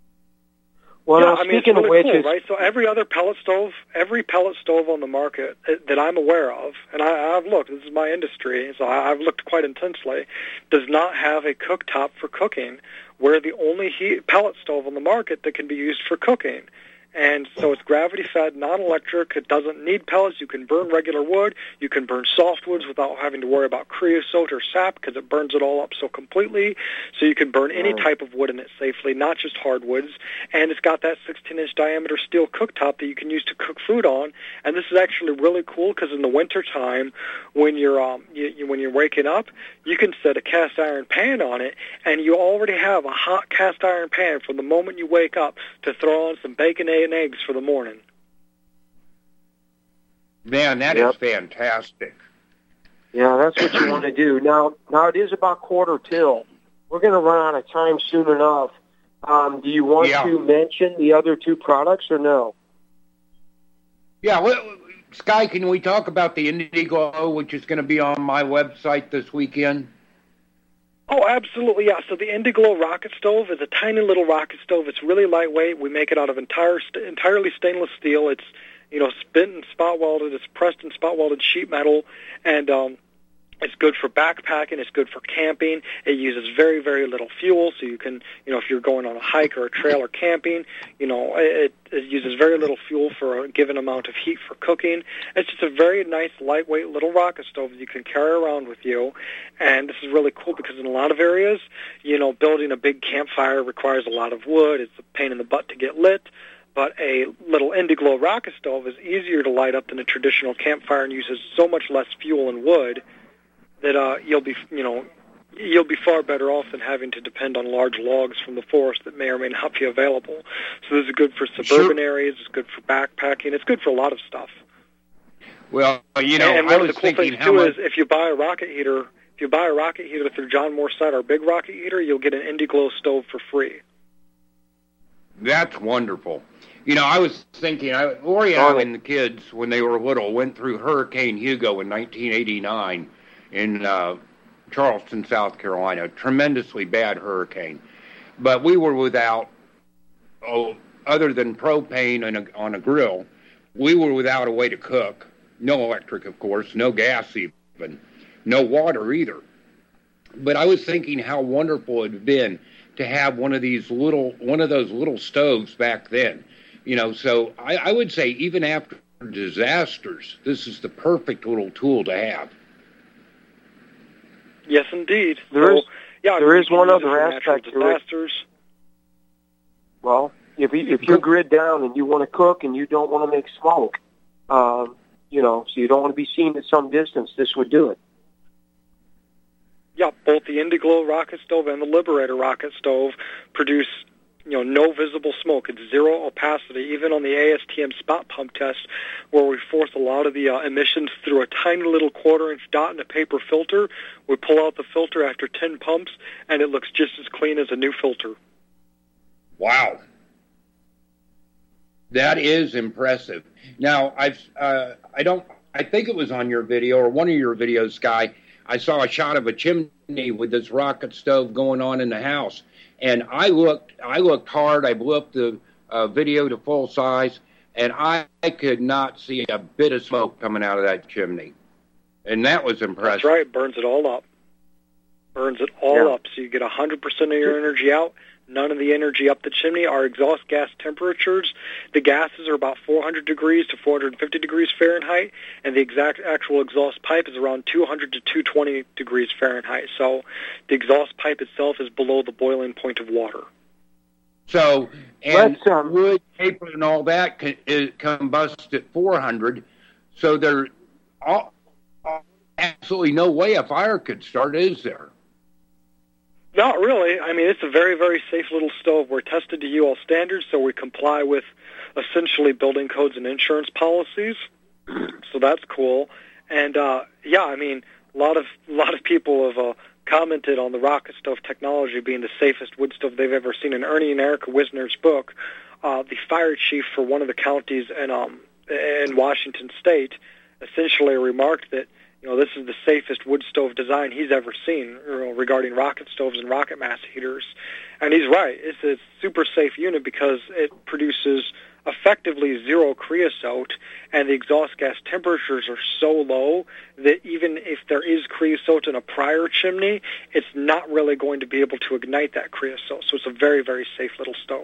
Well, yeah, now, I mean, it's speaking really of which, cool, it's, right? So every other pellet stove, every pellet stove on the market that I'm aware of, and I, I've looked, this is my industry, so I, I've looked quite intensely, does not have a cooktop for cooking. We're the only heat, pellet stove on the market that can be used for cooking. And so it's gravity-fed, non-electric. It doesn't need pellets. You can burn regular wood. You can burn softwoods without having to worry about creosote or sap because it burns it all up so completely. So you can burn any type of wood in it safely, not just hardwoods. And it's got that sixteen-inch diameter steel cooktop that you can use to cook food on. And this is actually really cool because in the wintertime, when you're um, you, you, when you're waking up, you can set a cast iron pan on it, and you already have a hot cast iron pan from the moment you wake up to throw on some bacon, eggs, and eggs for the morning. Man, that yep. is fantastic. Yeah, that's what you want to do. Now, now it is about quarter till. We're going to run out of time soon enough. Um, do you want yeah. to mention the other two products or no? Yeah, well, Sky, can we talk about the Indiglo, which is going to be on my website this weekend? Oh, absolutely, yeah. So the Indiglo rocket stove is a tiny little rocket stove. It's really lightweight. We make it out of entire, entirely stainless steel. It's, you know, spent and spot welded. It's pressed and spot welded sheet metal. And um, It's good for backpacking. It's good for camping. It uses very, very little fuel, so you can, you know, if you're going on a hike or a trail or camping, you know, it, it uses very little fuel for a given amount of heat for cooking. It's just a very nice, lightweight little rocket stove that you can carry around with you. And this is really cool because in a lot of areas, you know, building a big campfire requires a lot of wood. It's a pain in the butt to get lit. But a little Indiglo rocket stove is easier to light up than a traditional campfire and uses so much less fuel and wood that uh, you'll be, you know, you'll be far better off than having to depend on large logs from the forest that may or may not be available. So this is good for suburban sure. areas. It's good for backpacking. It's good for a lot of stuff. Well, you know, and I one was of the cool thinking things how too much... is if you buy a rocket heater, if you buy a rocket heater through John Moore's site, our big rocket heater, you'll get an Indiglo stove for free. That's wonderful. You know, I was thinking, I, L'Oreal and the kids, when they were little, went through Hurricane Hugo in nineteen eighty-nine in uh, Charleston, South Carolina. Tremendously bad hurricane. But we were without, oh, other than propane and a, on a grill, we were without a way to cook. No electric, of course, no gas even, no water either. But I was thinking how wonderful it would have been to have one of these little, one of those little stoves back then. You know, so I, I would say even after disasters, this is the perfect little tool to have. Yes, indeed. There so, is, yeah, there I is one other aspect to disasters. it. Well, if you, if you're grid down and you want to cook and you don't want to make smoke, um, you know, so you don't want to be seen at some distance, this would do it. Yeah, both the Indiglo rocket stove and the Liberator rocket stove produce, you know, no visible smoke. It's zero opacity. Even on the A S T M spot pump test, where we force a lot of the uh, emissions through a tiny little quarter-inch dot in a paper filter, we pull out the filter after ten pumps, and it looks just as clean as a new filter. Wow. That is impressive. Now, I've, uh, I don't, I think it was on your video or one of your videos, Sky. I saw a shot of a chimney with this rocket stove going on in the house. And I looked, I looked hard. I blew up the uh, video to full size, and I, I could not see a bit of smoke coming out of that chimney. And that was impressive. That's right. Burns it all up. Burns it all Yeah. up. So you get one hundred percent of your energy out, none of the energy up the chimney. Our exhaust gas temperatures, the gases are about four hundred degrees to four hundred fifty degrees Fahrenheit, and the exact actual exhaust pipe is around two hundred to two hundred twenty degrees Fahrenheit. So the exhaust pipe itself is below the boiling point of water. So, and Let's, um, wood, paper, and all that can, is combust at four hundred. So there, all, all, absolutely no way a fire could start, is there? Not really. I mean, it's a very, very safe little stove. We're tested to U L standards, so we comply with essentially building codes and insurance policies. So that's cool. And uh, yeah, I mean, a lot of a lot of people have uh, commented on the rocket stove technology being the safest wood stove they've ever seen. In Ernie and Erica Wisner's book, uh, the fire chief for one of the counties in um, in Washington State essentially remarked that, you know, this is the safest wood stove design he's ever seen, you know, regarding rocket stoves and rocket mass heaters. And he's right. It's a super safe unit because it produces effectively zero creosote, and the exhaust gas temperatures are so low that even if there is creosote in a prior chimney, it's not really going to be able to ignite that creosote. So it's a very, very safe little stove.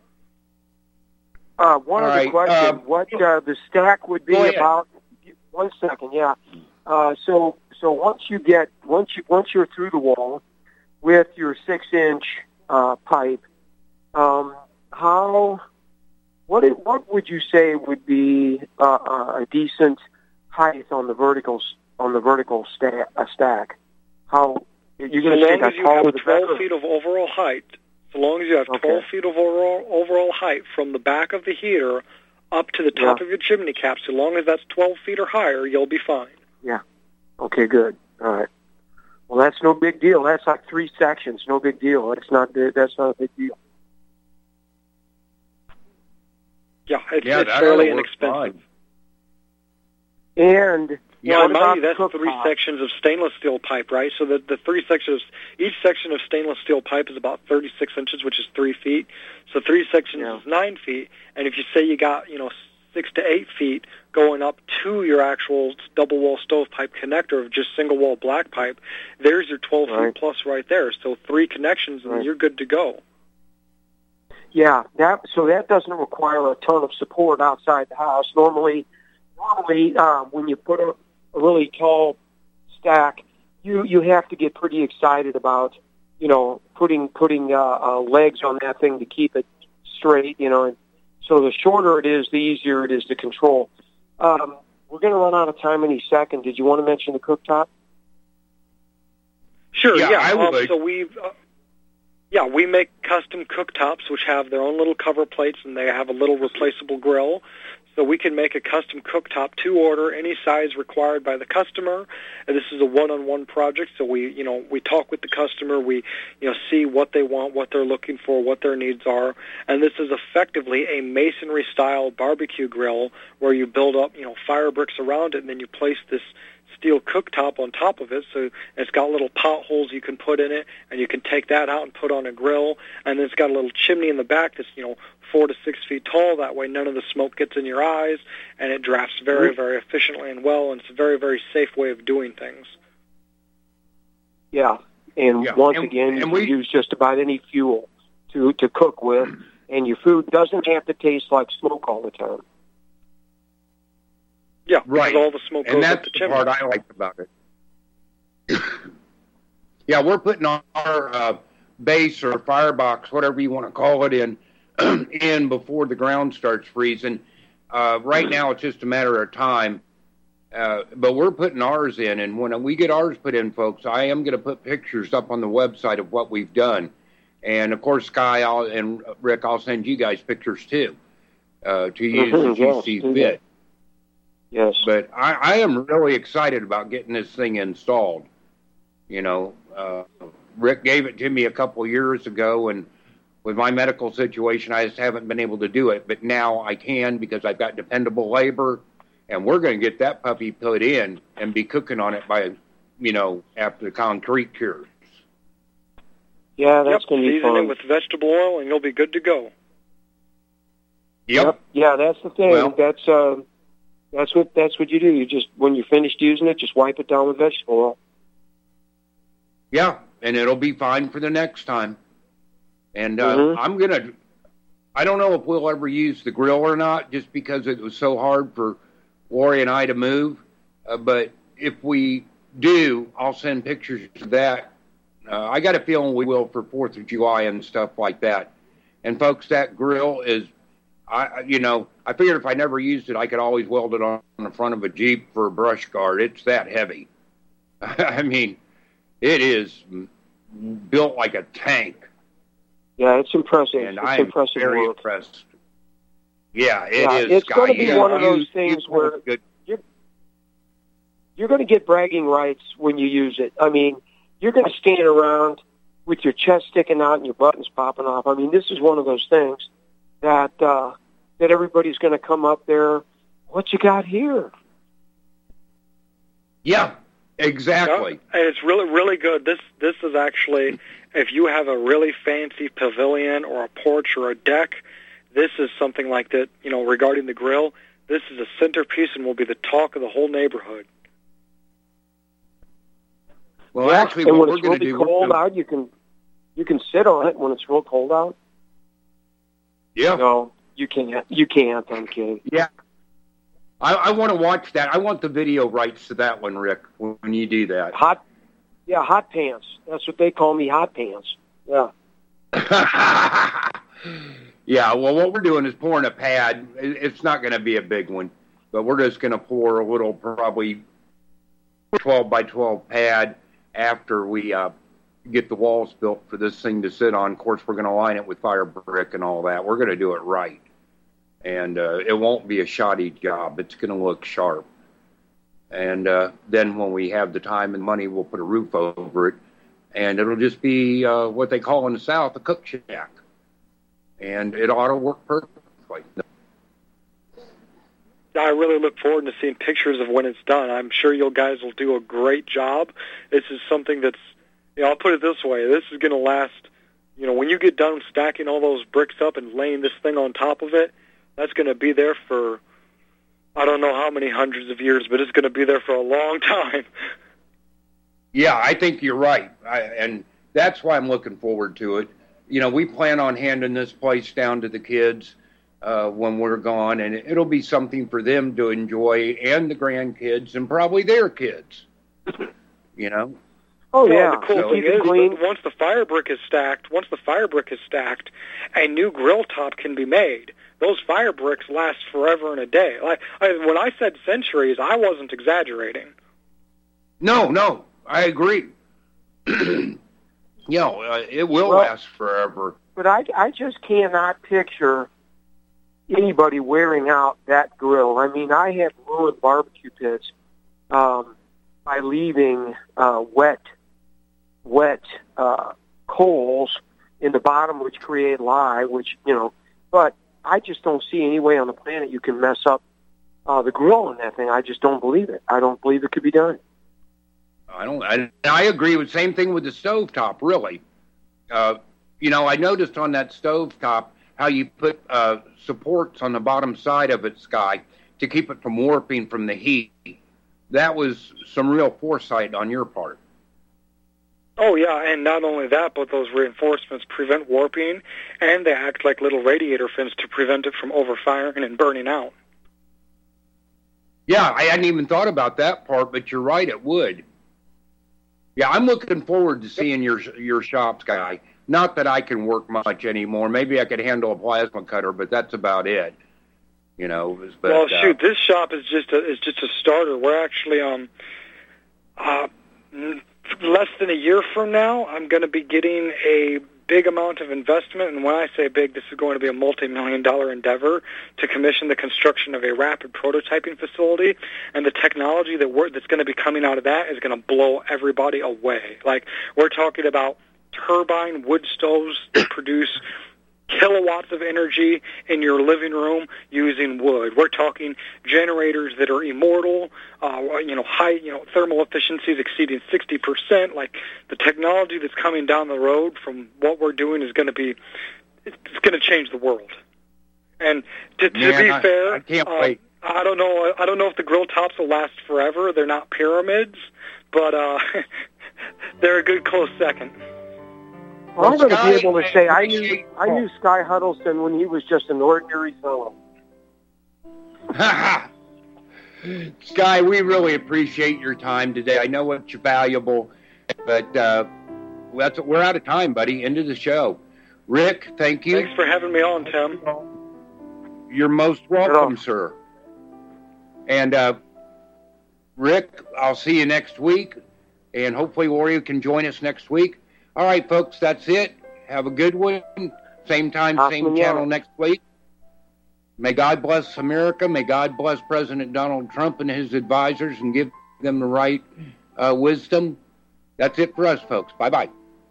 Uh, one All other right, question: uh, what uh, the stack would be go ahead. about? One second, yeah. Uh, so, so once you get once you once you're through the wall with your six-inch uh, pipe, um, how what it, what would you say would be uh, a decent height on the vertical on the vertical sta- uh, stack? How you're going to So take long a as you taller have the twelve better? feet of overall height, so long as you have Okay. twelve feet of overall overall height from the back of the heater up to the top Yeah. of your chimney cap, so long as that's twelve feet or higher, you'll be fine. Yeah. Okay, good. All right. Well, that's no big deal. That's like three sections. No big deal. That's not that's not a big deal. Yeah, it's, Yeah, it's that fairly ought to work inexpensive. fine. And Yeah, what and mind about you, the that's three cooktop? sections of stainless steel pipe, right? So the, the three sections, each section of stainless steel pipe is about thirty-six inches, which is three feet. So three sections Yeah. is nine feet. And if you say you got, you know, six to eight feet going up to your actual double wall stovepipe connector of just single wall black pipe, there's your twelve Right. feet plus right there. So three connections and Right. you're good to go. Yeah, that so that doesn't require a ton of support outside the house. Normally, normally uh, when you put a, a really tall stack, you you have to get pretty excited about, you know, putting putting uh, uh, legs on that thing to keep it straight. You know, and so the shorter it is, the easier it is to control. Um, we're going to run out of time any second. Did you want to mention the cooktop? Sure, Yeah, yeah. I um, would. so we've, uh, yeah, we make custom cooktops which have their own little cover plates and they have a little replaceable grill. So we can make a custom cooktop to order, any size required by the customer. And this is a one-on-one project, so we, you know, we talk with the customer, we, you know, see what they want, what they're looking for, what their needs are. And this is effectively a masonry-style barbecue grill where you build up, you know, fire bricks around it, and then you place this steel cooktop on top of it. So it's got little potholes you can put in it, and you can take that out and put on a grill. And then it's got a little chimney in the back that's, you know, four to six feet tall. That way none of the smoke gets in your eyes, and it drafts very, very efficiently and well, and it's a very, very safe way of doing things. Yeah, and Yeah. once And- again, you and can we- use just about any fuel to, to cook with, and your food doesn't have to taste like smoke all the time. Yeah, Right. because all the smoke And goes up that's the the chimney. part I like about it. Yeah, we're putting our uh, base or firebox, whatever you want to call it, in in before the ground starts freezing. Uh, right now, it's just a matter of time. Uh, but we're putting ours in, and when we get ours put in, folks, I am going to put pictures up on the website of what we've done. And, of course, Sky I'll, and Rick, I'll send you guys pictures, too, uh, to use Mhm, as you yes, see do fit. that. Yes. But I, I am really excited about getting this thing installed. You know, uh, Rick gave it to me a couple of years ago, and with my medical situation, I just haven't been able to do it. But now I can because I've got dependable labor, and we're going to get that puppy put in and be cooking on it by, you know, after the concrete cures. Yeah, that's Yep, going to be season fun. it with vegetable oil, and you'll be good to go. Yep. Yeah, that's the thing. Well- that's uh, that's what that's what you do. You just when you're finished using it, just wipe it down with vegetable oil. Yeah, and it'll be fine for the next time. And uh, Mhm. I'm going to, I don't know if we'll ever use the grill or not, just because it was so hard for Lori and I to move. Uh, but if we do, I'll send pictures of that. Uh, I got a feeling we will for fourth of July and stuff like that. And folks, that grill is, I you know, I figured if I never used it, I could always weld it on the front of a Jeep for a brush guard. It's that heavy. I mean, it is built like a tank. Yeah, it's impressive. And it's I'm impressive very work. impressed. Yeah, it Yeah, is. it's Scott. gonna be You- one of you- those things you- where- good. You're going to get bragging rights when you use it. I mean, you're going to stand around with your chest sticking out and your buttons popping off. I mean, this is one of those things that uh, that everybody's going to come up there. What you got here? Yeah, exactly. Yeah, and it's really, really good. This this is actually, if you have a really fancy pavilion or a porch or a deck, this is something like that, you know, regarding the grill, this is a centerpiece and will be the talk of the whole neighborhood. Well, Yeah, actually, and what when we're it's going to really do, we're cold gonna- out, you can you can sit on it when it's real cold out. yeah, No, you can't. You can't. I'm kidding. yeah. I, I want to watch that. I want the video rights to that one, Rick, when you do that. Hot, yeah, hot pants. That's what they call me, hot pants. Yeah. Yeah, well, what we're doing is pouring a pad. It- It's not going to be a big one, but we're just going to pour a little, probably twelve by twelve pad after we uh, get the walls built for this thing to sit on. Of course, we're going to line it with fire brick and all that. We're going to do it right. And uh, it won't be a shoddy job. It's going to look sharp. And uh, then when we have the time and money, we'll put a roof over it. And it'll just be uh, what they call in the South a cook shack. And it ought to work perfectly. I really look forward to seeing pictures of when it's done. I'm sure you guys will do a great job. This is something that's, you know, I'll put it this way. This is going to last, you know, when you get done stacking all those bricks up and laying this thing on top of it, that's going to be there for, I don't know how many hundreds of years, but it's going to be there for a long time. Yeah, I think you're right, I, and that's why I'm looking forward to it. You know, we plan on handing this place down to the kids uh, when we're gone, and it'll be something for them to enjoy, and the grandkids, and probably their kids. You know. Oh well, yeah. The cool so thing is, that once the fire brick is stacked, once the fire brick is stacked, a new grill top can be made. Those fire bricks last forever and a day. Like I, when I said centuries, I wasn't exaggerating. No, no, I agree. You know, uh, it will well, last forever. But I, I just cannot picture anybody wearing out that grill. I mean, I have ruined barbecue pits um, by leaving uh, wet, wet uh, coals in the bottom, which create lye. Which you know, but I just don't see any way on the planet you can mess up uh, the grill in that thing. I just don't believe it. I don't believe it could be done. I don't. I, I agree with same thing with the stovetop. Really, uh, you know, I noticed on that stovetop how you put uh, supports on the bottom side of it, Sky, to keep it from warping from the heat. That was some real foresight on your part. Oh, yeah, and not only that, but those reinforcements prevent warping, and they act like little radiator fins to prevent it from overfiring and burning out. Yeah, I hadn't even thought about that part, but you're right, it would. Yeah, I'm looking forward to seeing your your shops, Guy. Not that I can work much anymore. Maybe I could handle a plasma cutter, but that's about it. You know. But, well, uh, shoot, this shop is just a, is just a starter. We're actually um, uh, less than a year from now, I'm going to be getting a big amount of investment, and when I say big, this is going to be a multi-million dollar endeavor to commission the construction of a rapid prototyping facility, and the technology that we're, that's going to be coming out of that is going to blow everybody away. Like, we're talking about turbine wood stoves that produce kilowatts of energy in your living room using wood. We're talking generators that are immortal, uh, you know, high, you know, thermal efficiencies exceeding sixty percent. Like, the technology that's coming down the road from what we're doing is going to be, it's going to change the world. And to, to Man, be I, fair, I can't uh, wait. I don't know. I don't know if the grill tops will last forever. They're not pyramids, but uh, they're a good close second. Well, I'm going to be able to say I knew I knew Sky Huddleston when he was just an ordinary fellow. Sky, we really appreciate your time today. I know it's valuable, but uh, that's, we're out of time, buddy. End of the show. Rick, thank you. Thanks for having me on, Tim. You're most welcome, sir. And uh, Rick, I'll see you next week, and hopefully Warrior can join us next week. All right, folks, that's it. Have a good one. Same time, awesome, same yeah. channel next week. May God bless America. May God bless President Donald Trump and his advisors and give them the right uh, wisdom. That's it for us, folks. Bye-bye.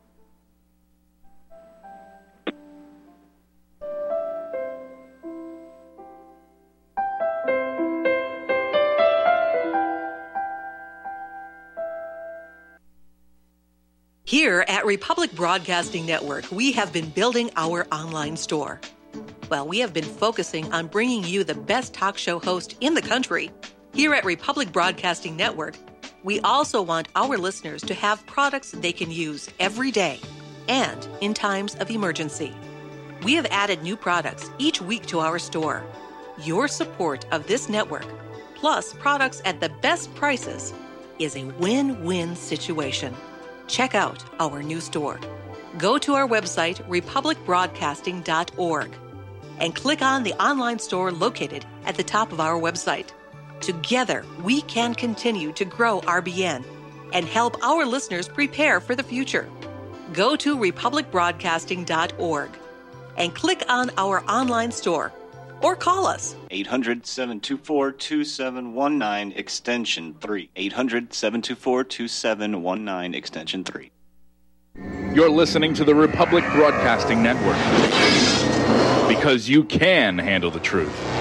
Here at Republic Broadcasting Network, we have been building our online store. Well, we have been focusing on bringing you the best talk show host in the country. Here at Republic Broadcasting Network, we also want our listeners to have products they can use every day and in times of emergency. We have added new products each week to our store. Your support of this network, plus products at the best prices, is a win-win situation. Check out our new store. Go to our website, republic broadcasting dot org, and click on the online store located at the top of our website. Together, we can continue to grow R B N and help our listeners prepare for the future. Go to republic broadcasting dot org and click on our online store or call us. eight hundred, seven two four, two seven one nine, extension three. eight hundred, seven two four, two seven one nine, extension three. You're listening to the Republic Broadcasting Network. Because you can handle the truth.